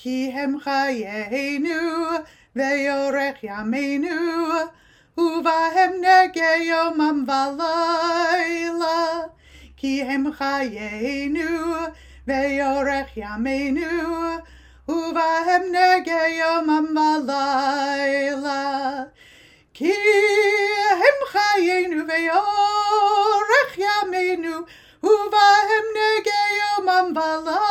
כי הם חיינו ואורך ימינו, ובהם נגע יומם ולילה. כי הם חיינו ואורך ימינו, ובהם נגע יומם ולילה. כי הם חיינו ואורך ימינו, ובהם נגע יומם ולילה.